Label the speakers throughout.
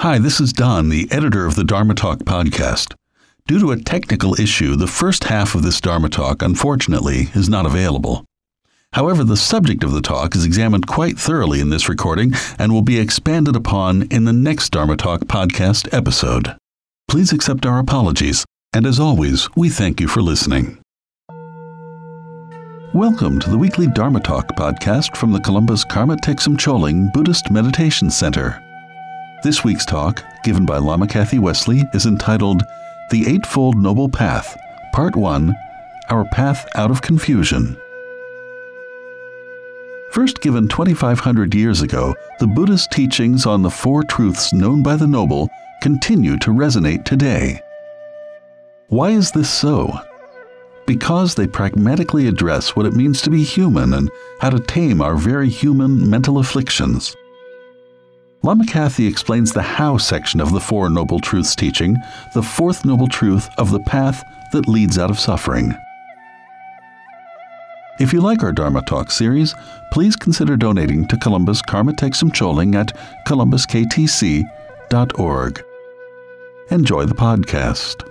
Speaker 1: Hi, this is Don, the editor of the Dharma Talk podcast. Due to a technical issue, the first half of this Dharma Talk, unfortunately, is not available. However, the subject of the talk is examined quite thoroughly in this recording and will be expanded upon in the next Dharma Talk podcast episode. Please accept our apologies, and as always, we thank you for listening. Welcome to the weekly Dharma Talk podcast from the Columbus Karma Thegsum Choling Buddhist Meditation Center. This week's talk, given by Lama Kathy Wesley, is entitled The Eightfold Noble Path, Part 1, Our Path Out of Confusion. First given 2,500 years ago, the Buddhist teachings on the Four Truths known by the Noble continue to resonate today. Why is this so? Because they pragmatically address what it means to be human and how to tame our very human mental afflictions. Lama Kathy explains the how section of the Four Noble Truths teaching, the fourth noble truth of the path that leads out of suffering. If you like our Dharma Talk series, please consider donating to Columbus Karma Thegsum Choling at columbusktc.org. Enjoy the podcast.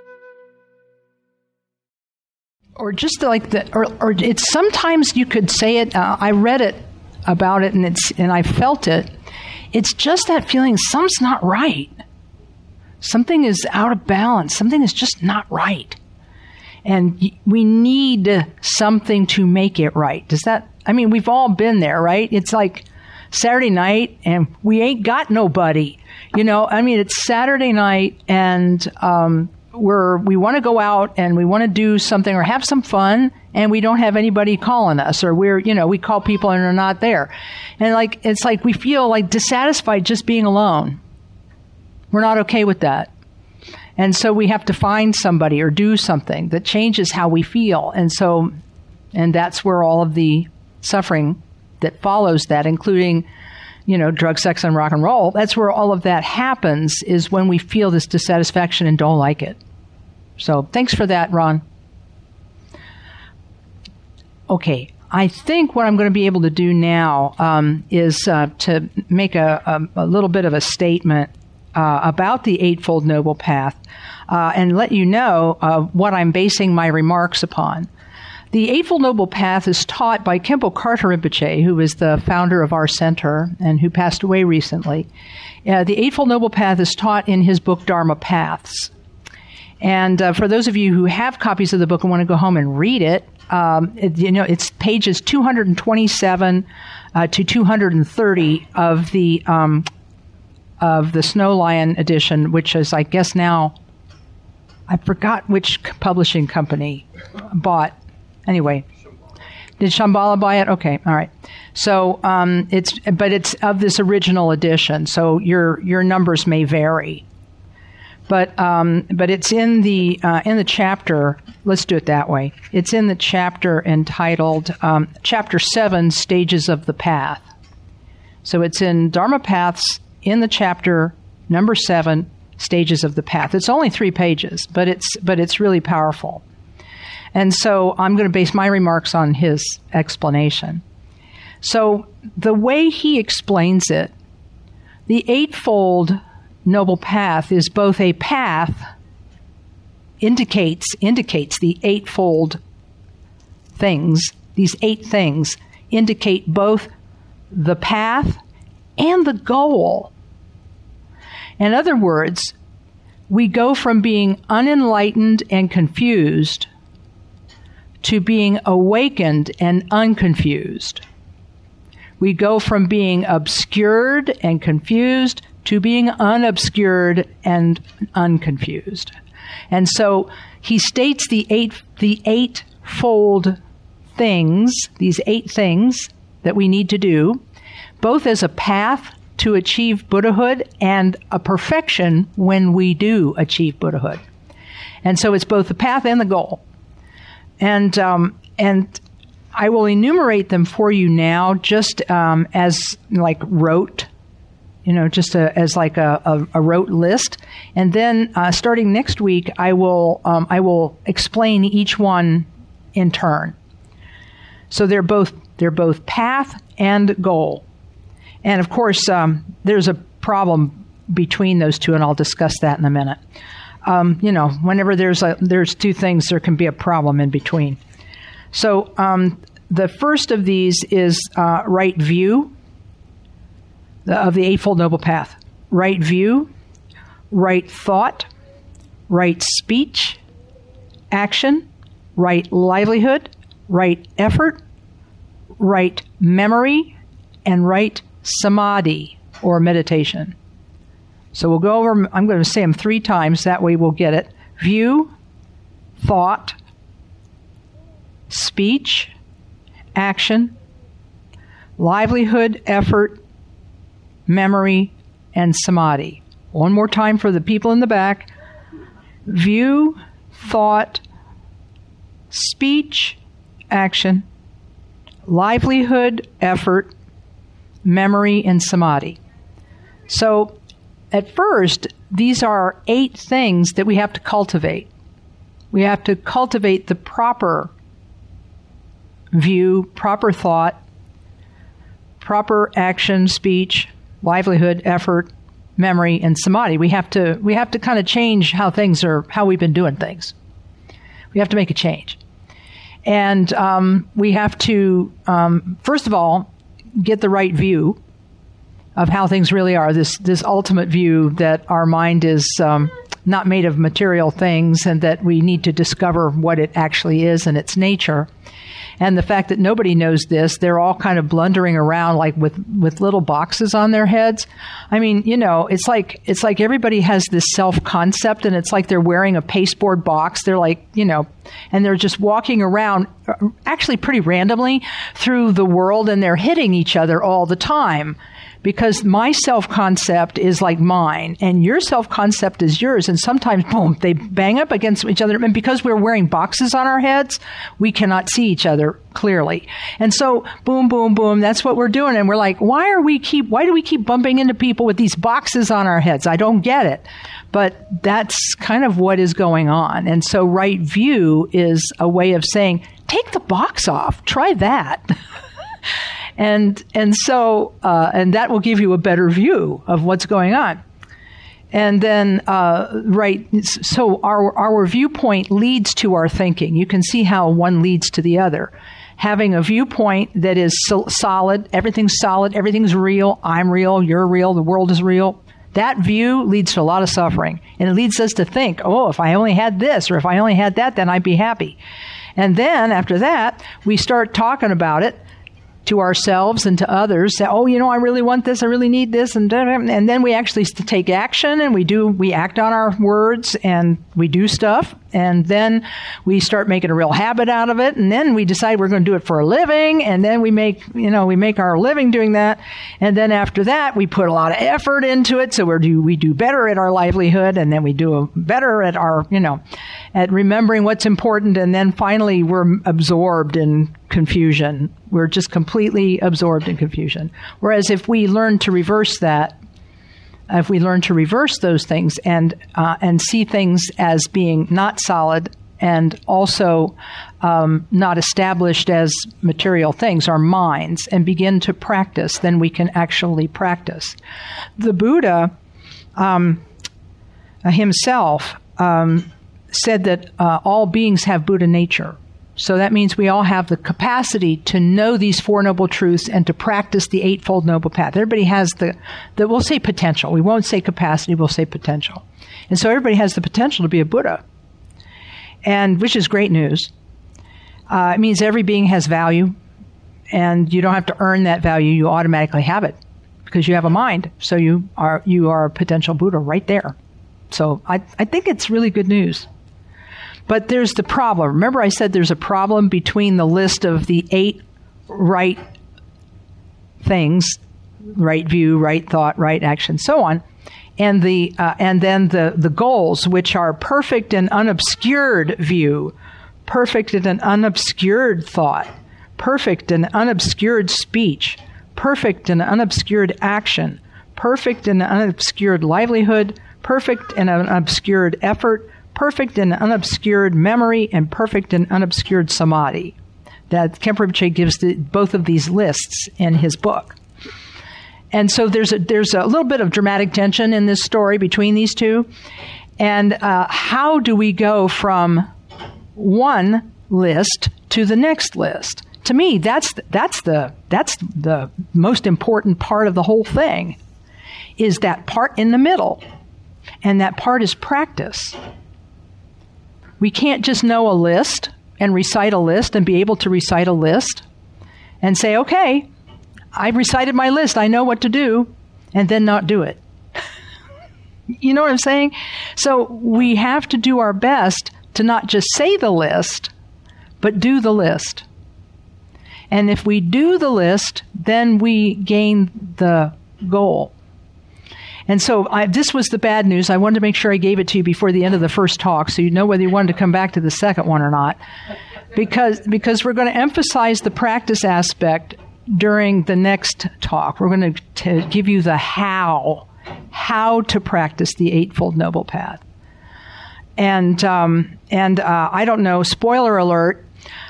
Speaker 2: Or just like the, or it's sometimes you could say it. I read it about it, and I felt it. It's just that feeling something's not right. Something is out of balance. Something is just not right. And we need something to make it right. We've all been there, right? It's like Saturday night and we ain't got nobody. It's Saturday night and we want to go out and we want to do something or have some fun, and we don't have anybody calling us, or we call people and they're not there. And it's like we feel like dissatisfied just being alone. We're not okay with that. And so we have to find somebody or do something that changes how we feel. And that's where all of the suffering that follows that, including, drug, sex, and rock and roll, that's where all of that happens, is when we feel this dissatisfaction and don't like it. So thanks for that, Ron. Okay, I think what I'm going to be able to do now is to make a little bit of a statement about the Eightfold Noble Path and let you know what I'm basing my remarks upon. The Eightfold Noble Path is taught by Khenpo Karthar Rinpoche, who is the founder of our center and who passed away recently. The Eightfold Noble Path is taught in his book, Dharma Paths. And for those of you who have copies of the book and want to go home and read it, it's pages 227 to 230 of the Snow Lion edition, which is, I guess now, I forgot which publishing company bought. Anyway, did Shambhala buy it? Okay, all right. So it's of this original edition. So your numbers may vary, but it's in the chapter. Let's do it that way. It's in the chapter entitled Chapter 7, Stages of the Path. So it's in Dharma Paths in the chapter number 7, Stages of the Path. It's only 3 pages, but it's really powerful. And so I'm going to base my remarks on his explanation. So the way he explains it, the Eightfold Noble Path is both a path, indicates the eightfold things. These 8 things indicate both the path and the goal. In other words, we go from being unenlightened and confused to being awakened and unconfused. We go from being obscured and confused to being unobscured and unconfused. And so he states the eightfold things, these 8 things that we need to do, both as a path to achieve Buddhahood and a perfection when we do achieve Buddhahood. And so it's both the path and the goal. And I will enumerate them for you now, just as like rote, just as like a rote list. And then starting next week, I will explain each one in turn. So they're both path and goal. And of course, there's a problem between those two, and I'll discuss that in a minute. Whenever there's two things, there can be a problem in between. So the first of these is right view of the Eightfold Noble Path. Right view, right thought, right speech, action, right livelihood, right effort, right memory, and right samadhi, or meditation. So we'll go over, I'm going to say them 3 times, that way we'll get it. View, thought, speech, action, livelihood, effort, memory, and samadhi. One more time for the people in the back. View, thought, speech, action, livelihood, effort, memory, and samadhi. So at first, these are 8 things that we have to cultivate. We have to cultivate the proper view, proper thought, proper action, speech, livelihood, effort, memory, and samadhi. We have to kind of change how we've been doing things. We have to make a change. And we have to, first of all, get the right view of how things really are, this ultimate view that our mind is not made of material things, and that we need to discover what it actually is and its nature. And the fact that nobody knows this, they're all kind of blundering around like with little boxes on their heads. I mean, it's like everybody has this self-concept, and it's like they're wearing a pasteboard box. They're like, and they're just walking around actually pretty randomly through the world, and they're hitting each other all the time. Because my self-concept is like mine, and your self-concept is yours, and sometimes, boom, they bang up against each other. And because we're wearing boxes on our heads, we cannot see each other clearly. And so, boom, boom, boom, that's what we're doing. And we're like, why do we keep bumping into people with these boxes on our heads? I don't get it. But that's kind of what is going on. And so right view is a way of saying, take the box off. Try that. And that will give you a better view of what's going on. And then, so our viewpoint leads to our thinking. You can see how one leads to the other. Having a viewpoint that is solid, everything's real, I'm real, you're real, the world is real. That view leads to a lot of suffering. And it leads us to think, if I only had this, or if I only had that, then I'd be happy. And then, after that, we start talking about it to ourselves and to others, say, I really want this, I really need this, and then we actually take action, and we act on our words, and we do stuff, and then we start making a real habit out of it, and then we decide we're going to do it for a living, and then we make our living doing that, and then after that we put a lot of effort into it, so we do better at our livelihood, and then we do better at our at remembering what's important, and then finally we're absorbed in confusion. We're just completely absorbed in confusion. Whereas if we learn to reverse that, if we learn to reverse those things and see things as being not solid and also not established as material things, our minds, and begin to practice, then we can actually practice. The Buddha himself said that all beings have Buddha nature. So that means we all have the capacity to know these 4 Noble Truths and to practice the Eightfold Noble Path. Everybody has we'll say potential. We won't say capacity, we'll say potential. And so everybody has the potential to be a Buddha, and which is great news. It means every being has value, and you don't have to earn that value. You automatically have it because you have a mind. So you are a potential Buddha right there. So I think it's really good news. But there's the problem. Remember I said there's a problem between the list of the 8 right things, right view, right thought, right action, so on, and then the goals, which are perfect and unobscured view, perfect and unobscured thought, perfect and unobscured speech, perfect and unobscured action, perfect and unobscured livelihood, perfect and unobscured effort, perfect and unobscured memory, and perfect and unobscured samadhi. That Khenpo Rinpoche gives both of these lists in his book. And so there's a little bit of dramatic tension in this story between these two. And how do we go from one list to the next list? To me, that's the most important part of the whole thing, is that part in the middle. And that part is practice. We can't just know a list and recite a list and be able to recite a list and say, okay, I recited my list, I know what to do, and then not do it. You know what I'm saying? So we have to do our best to not just say the list, but do the list. And if we do the list, then we gain the goal. And so this was the bad news. I wanted to make sure I gave it to you before the end of the first talk so you know whether you wanted to come back to the second one or not. Because we're going to emphasize the practice aspect during the next talk. We're going to give you the how to practice the Eightfold Noble Path. And I don't know, spoiler alert,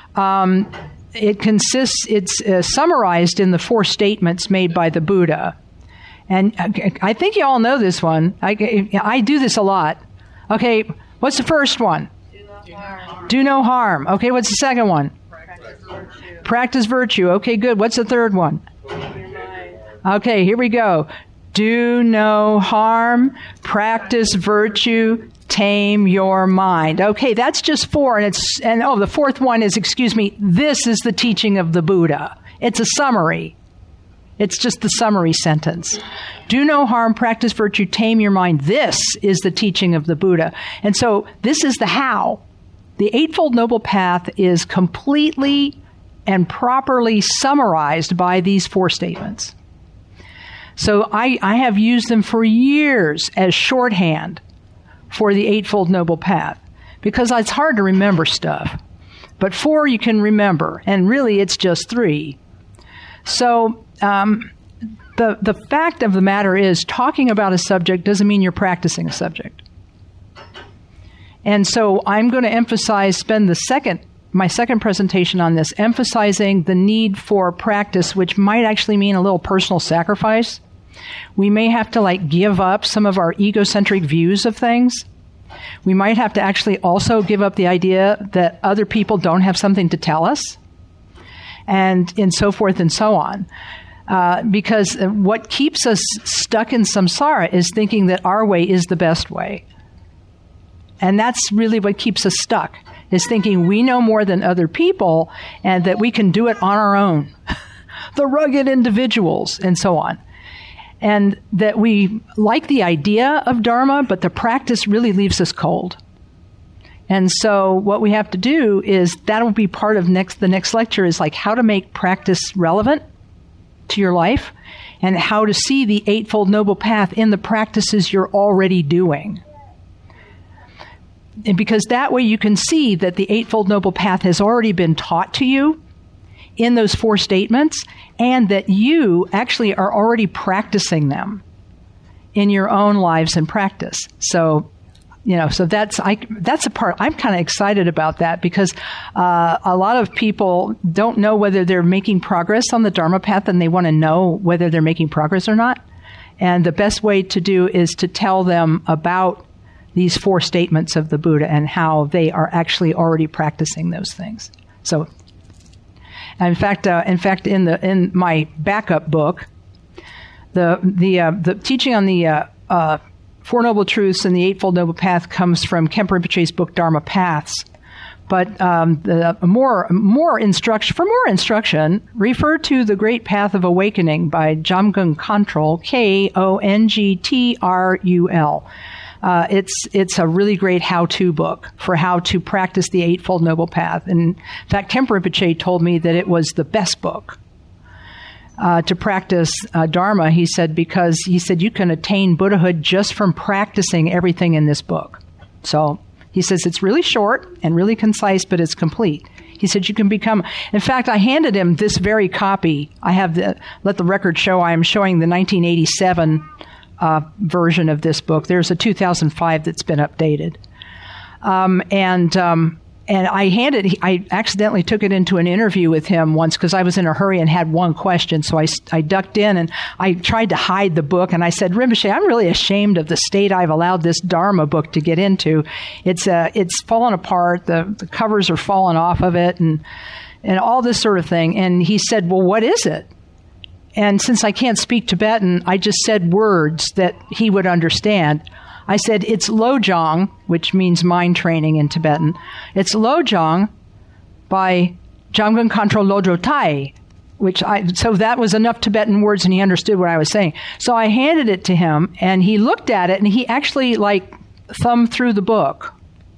Speaker 2: it's summarized in the 4 statements made by the Buddha. And I think you all know this one. I do this a lot. Okay, what's the first one? Do no harm. Okay, what's the second one? Practice virtue. Okay, good. What's the third one? Okay, here we go. Do no harm, practice virtue, tame your mind. Okay, that's just 4. And the fourth one is, this is the teaching of the Buddha. It's a summary. It's just the summary sentence. Do no harm, practice virtue, tame your mind. This is the teaching of the Buddha. And so this is the how. The Eightfold Noble Path is completely and properly summarized by these 4 statements. So I have used them for years as shorthand for the Eightfold Noble Path because it's hard to remember stuff. But 4 you can remember, and really it's just 3. So the fact of the matter is, talking about a subject doesn't mean you're practicing a subject. And so I'm going to spend my second presentation on this, emphasizing the need for practice, which might actually mean a little personal sacrifice. We may have to give up some of our egocentric views of things. We might have to actually also give up the idea that other people don't have something to tell us, and so forth and so on. Because what keeps us stuck in samsara is thinking that our way is the best way. And that's really what keeps us stuck, is thinking we know more than other people and that we can do it on our own. The rugged individuals and so on. And that we like the idea of Dharma, but the practice really leaves us cold. And so what we have to do is, that will be part of the next lecture, is how to make practice relevant to your life and how to see the Eightfold Noble Path in the practices you're already doing. And because that way you can see that the Eightfold Noble Path has already been taught to you in those 4 statements, and that you actually are already practicing them in your own lives and practice. So, so that's a part I'm kind of excited about, that because a lot of people don't know whether they're making progress on the Dharma path, and they want to know whether they're making progress or not. And the best way to do is to tell them about these 4 statements of the Buddha and how they are actually already practicing those things. So, in fact, in my backup book, the teaching on the 4 Noble Truths and the Eightfold Noble Path comes from Khenpo Rinpoche's book Dharma Paths. But for more instruction, refer to The Great Path of Awakening by Jamgon Kongtrul, Kongtrul. It's a really great how-to book for how to practice the Eightfold Noble Path. And in fact, Khenpo Rinpoche told me that it was the best book to practice Dharma. He said you can attain Buddhahood just from practicing everything in this book. So he says it's really short and really concise, but it's complete. He said you can become. In fact, I handed him this very copy. I have let the record show I am showing the 1987 version of this book. There's a 2005 that's been updated. And I accidentally took it into an interview with him once because I was in a hurry and had one question. So I ducked in and I tried to hide the book. And I said, Rinpoche, I'm really ashamed of the state I've allowed this Dharma book to get into. It's fallen apart. The covers are falling off of it and all this sort of thing. And he said, well, what is it? And since I can't speak Tibetan, I just said words that he would understand. I said, it's Lojong, which means mind training in Tibetan. It's Lojong by Jamgon Khantrul Lodro Tai, so that was enough Tibetan words and he understood what I was saying. So I handed it to him and he looked at it and he actually thumbed through the book,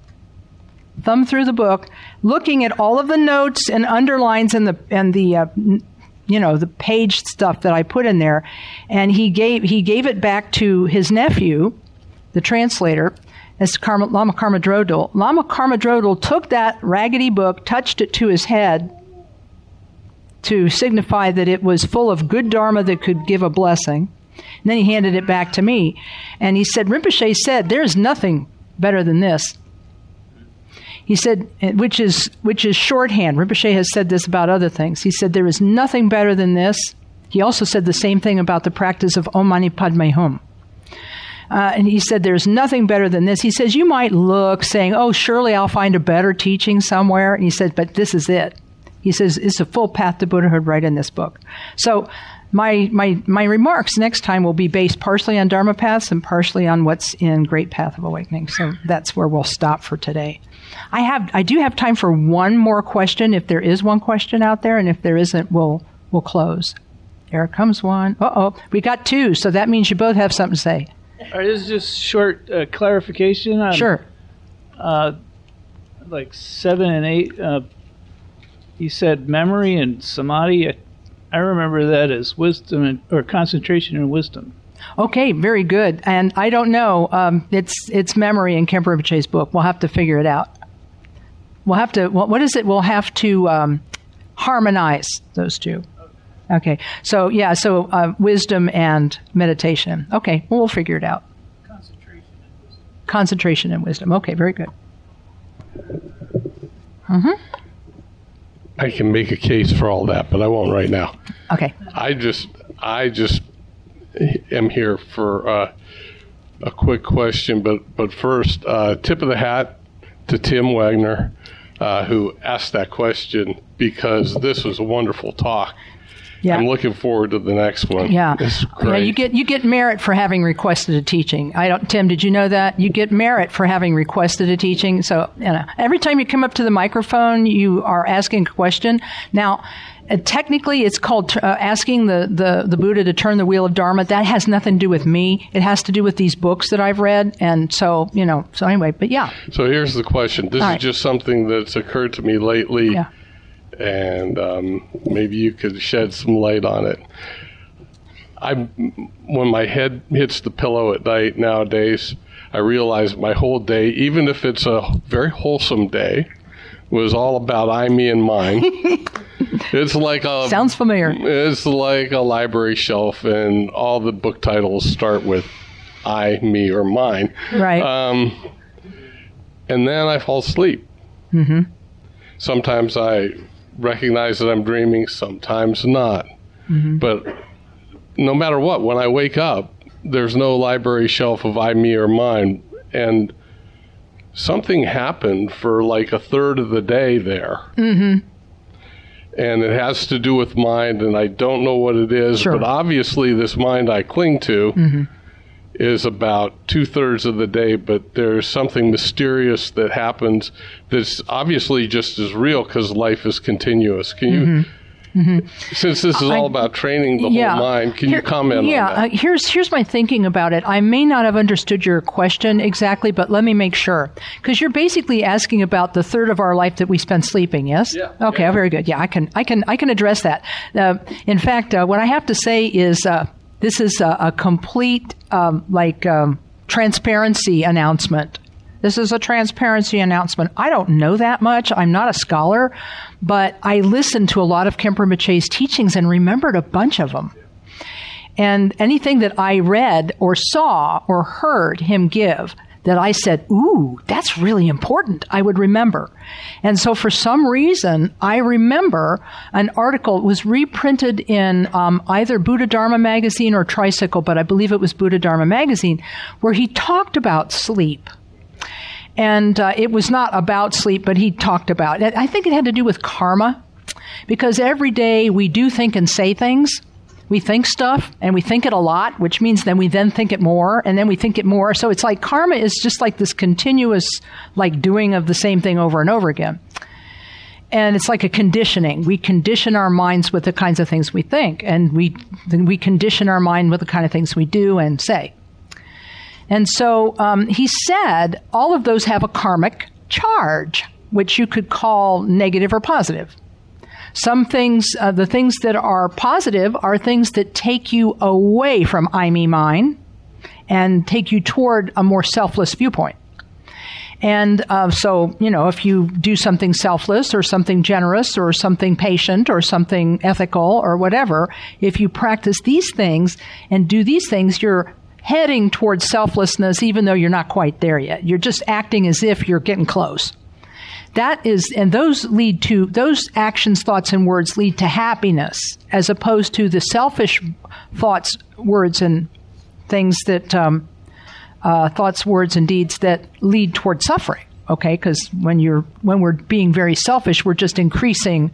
Speaker 2: looking at all of the notes and underlines and the page stuff that I put in there. And he gave it back to his nephew, the translator, as Lama Karma Drodal. Lama Karma Drodal took that raggedy book, touched it to his head to signify that it was full of good Dharma that could give a blessing. And then he handed it back to me. And he said, Rinpoche said, there's nothing better than this. He said, which is shorthand. Rinpoche has said this about other things. He said, there is nothing better than this. He also said the same thing about the practice of Om Mani Padme Hum. And he said, there's nothing better than this. He says, you might look saying, oh, surely I'll find a better teaching somewhere. And he said, but this is it. He says, it's a full path to Buddhahood right in this book. So my remarks next time will be based partially on Dharma paths and partially on what's in Great Path of Awakening. So that's where we'll stop for today. I do have time for one more question, if there is one question out there, and if there isn't, we'll close. There comes one. We got two, so that means you both have something to say.
Speaker 3: All right, this is just short clarification on
Speaker 2: sure.
Speaker 3: 7 and 8. You said memory and samadhi. I remember that as wisdom or concentration and wisdom.
Speaker 2: Okay, very good. And I don't know. It's memory in Khenpo Rinpoche's book. We'll have to figure it out. We'll have to. What is it? We'll have to harmonize those two. Okay. So yeah. So wisdom and meditation. Okay. Well, we'll figure it out. Concentration and wisdom. Okay. Very good. Mm-hmm.
Speaker 4: I can make a case for all that, but I won't right now.
Speaker 2: Okay.
Speaker 4: I just am here for a quick question, but first, tip of the hat to Tim Wagner, who asked that question, because this was a wonderful talk. Yeah. I'm looking forward to the next one.
Speaker 2: Yeah.
Speaker 4: It's great.
Speaker 2: Yeah, you get merit for having requested a teaching. Tim, did you know that? You get merit for having requested a teaching. So, every time you come up to the microphone, you are asking a question. Now, technically, it's called asking the Buddha to turn the wheel of Dharma. That has nothing to do with me. It has to do with these books that I've read. And so, so anyway, but yeah.
Speaker 4: So here's the question. This is just something that's occurred to me lately.
Speaker 2: Yeah.
Speaker 4: And maybe you could shed some light on it. When my head hits the pillow at night nowadays, I realize my whole day, even if it's a very wholesome day, was all about I, me, and mine. It's like
Speaker 2: sounds familiar.
Speaker 4: It's like a library shelf, and all the book titles start with I, me, or mine.
Speaker 2: Right.
Speaker 4: And then I fall asleep.
Speaker 2: Mm-hmm.
Speaker 4: Sometimes I recognize that I'm dreaming, sometimes not. Mm-hmm. But no matter what, when I wake up, there's no library shelf of I, me, or mine. And something happened for like a third of the day there. Mm-hmm. And it has to do with mind, and I don't know what it is, sure. But obviously this mind I cling to mm-hmm. is about 2/3 of the day, but there's something mysterious that happens that's obviously just as real because life is continuous. Can you, mm-hmm. Since this is all about training the whole mind, can you comment on that?
Speaker 2: Here's my thinking about it. I may not have understood your question exactly, but let me make sure. Because you're basically asking about the third of our life that we spend sleeping, yes?
Speaker 4: Yeah.
Speaker 2: Okay, yeah. Very good. Yeah, I can address that. In fact, what I have to say is this is a complete transparency announcement. This is a transparency announcement. I don't know that much. I'm not a scholar, but I listened to a lot of Khenpo Rinpoche's teachings and remembered a bunch of them. And anything that I read or saw or heard him give that I said, ooh, that's really important, I would remember. And so for some reason, I remember an article, it was reprinted in either Buddha Dharma magazine or Tricycle, but I believe it was Buddha Dharma magazine, where he talked about sleep. And it was not about sleep, but he talked about it. I think it had to do with karma, because every day we do think and say things. We think stuff, and we think it a lot, which means then we then think it more, and then we think it more. So it's like karma is just like this continuous, like, doing of the same thing over and over again. And it's like a conditioning. We condition our minds with the kinds of things we think, and we condition our mind with the kind of things we do and say. And so he said all of those have a karmic charge, which you could call negative or positive. Some things, the things that are positive are things that take you away from I, me, mine and take you toward a more selfless viewpoint. And so, if you do something selfless or something generous or something patient or something ethical or whatever, if you practice these things and do these things, you're heading towards selflessness even though you're not quite there yet. You're just acting as if you're getting close. And those actions, thoughts, and words lead to happiness, as opposed to the selfish thoughts, words, and things that, thoughts, words, and deeds that lead toward suffering. Okay, because when we're being very selfish, we're just increasing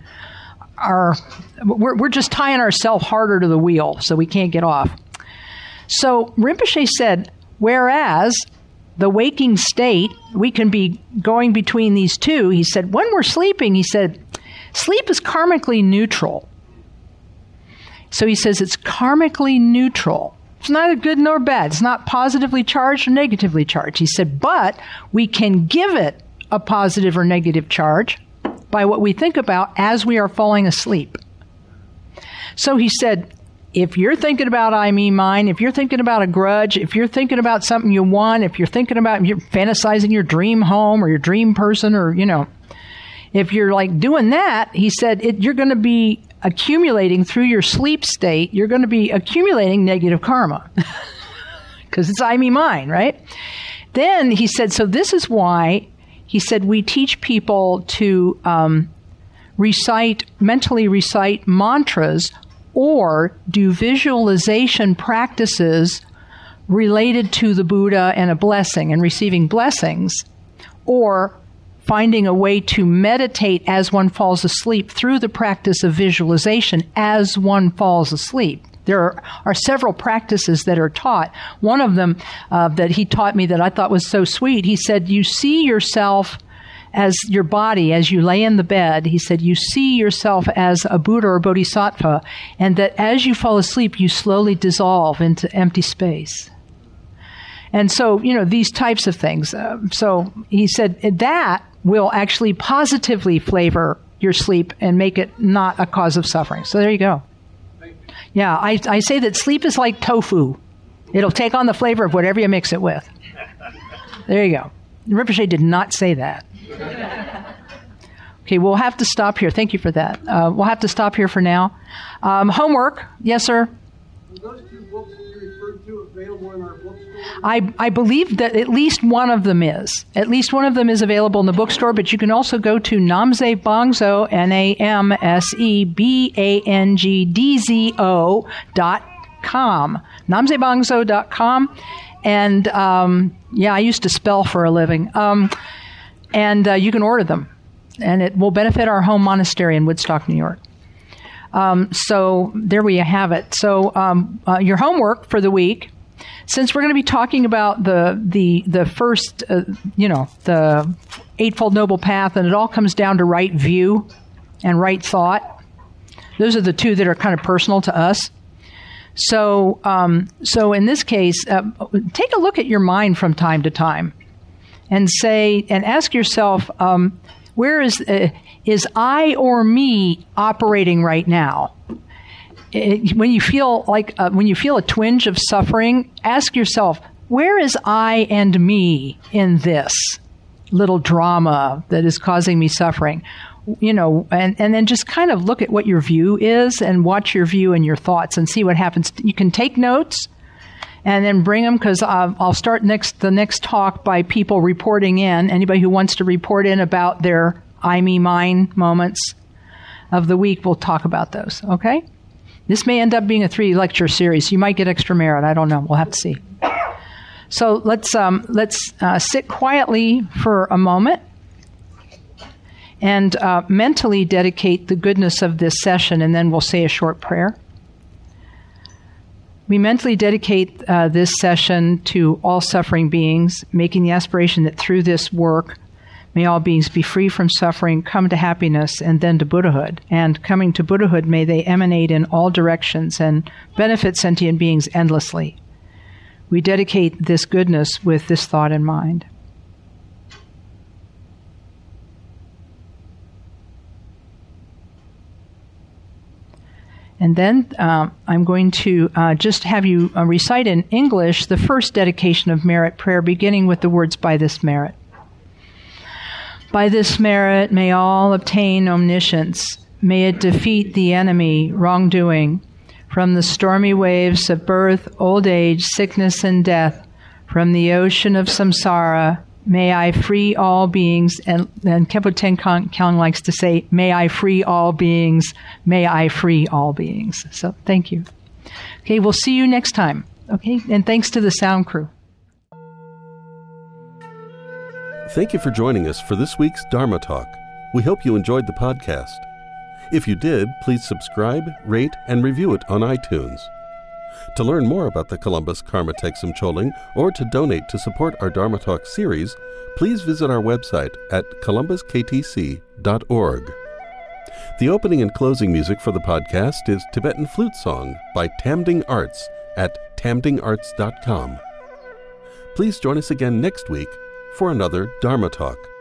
Speaker 2: we're just tying ourselves harder to the wheel, so we can't get off. So Rinpoche said, whereas the waking state, we can be going between these two. He said, when we're sleeping, he said, sleep is karmically neutral. So he says it's karmically neutral. It's neither good nor bad. It's not positively charged or negatively charged. He said, but we can give it a positive or negative charge by what we think about as we are falling asleep. So he said, if you're thinking about I, me, mine, if you're thinking about a grudge, if you're thinking about something you want, if you're thinking about, you're fantasizing your dream home or your dream person, or, if you're like doing that, he said, you're going to be accumulating through your sleep state, you're going to be accumulating negative karma because it's I, me, mine, right? Then he said, so this is why he said we teach people to mentally recite mantras or do visualization practices related to the Buddha and a blessing and receiving blessings, or finding a way to meditate as one falls asleep through the practice of visualization as one falls asleep. There are several practices that are taught. One of them that he taught me that I thought was so sweet, he said, you see yourself as your body, as you lay in the bed, he said, you see yourself as a Buddha or Bodhisattva, and that as you fall asleep, you slowly dissolve into empty space. And so, these types of things. So he said that will actually positively flavor your sleep and make it not a cause of suffering. So there you go. Yeah, I say that sleep is like tofu. It'll take on the flavor of whatever you mix it with. There you go. Rinpoche did not say that. Okay, we'll have to stop here. Thank you for that. We'll have to stop here for now. Homework. Yes, sir? Are those two books that you referred to available in our bookstore? I believe that at least one of them is. At least one of them is available in the bookstore, but you can also go to Namse Bangso, NAMSEBANGDZO.com. NamseBangso.com. And, I used to spell for a living. And you can order them. And it will benefit our home monastery in Woodstock, New York. So there we have it. So your homework for the week, since we're going to be talking about the first, the Eightfold Noble Path, and it all comes down to right view and right thought. Those are the two that are kind of personal to us. So in this case, take a look at your mind from time to time and ask yourself, where is I or me operating right now? When you feel a twinge of suffering, ask yourself, where is I and me in this little drama that is causing me suffering? and then just kind of look at what your view is and watch your view and your thoughts and see what happens. You can take notes and then bring them, because I'll start the next talk by people reporting in. Anybody who wants to report in about their I, me, mine moments of the week, we'll talk about those, okay? This may end up being a 3-lecture series. You might get extra merit. I don't know. We'll have to see. So let's sit quietly for a moment and mentally dedicate the goodness of this session, and then we'll say a short prayer. We mentally dedicate this session to all suffering beings, making the aspiration that through this work, may all beings be free from suffering, come to happiness, and then to Buddhahood. And coming to Buddhahood, may they emanate in all directions and benefit sentient beings endlessly. We dedicate this goodness with this thought in mind. And then I'm going to just have you recite in English the first dedication of merit prayer, beginning with the words, by this merit. By this merit, may all obtain omniscience. May it defeat the enemy, wrongdoing. From the stormy waves of birth, old age, sickness, and death, from the ocean of samsara, may I free all beings. And Khenpo Tenkang likes to say, may I free all beings. May I free all beings. So thank you. Okay, we'll see you next time. Okay, and thanks to the sound crew.
Speaker 1: Thank you for joining us for this week's Dharma Talk. We hope you enjoyed the podcast. If you did, please subscribe, rate, and review it on iTunes. To learn more about the Columbus Karma Thegsum Choling or to donate to support our Dharma Talk series, please visit our website at columbusktc.org. The opening and closing music for the podcast is Tibetan Flute Song by Tamding Arts at tamdingarts.com. Please join us again next week for another Dharma Talk.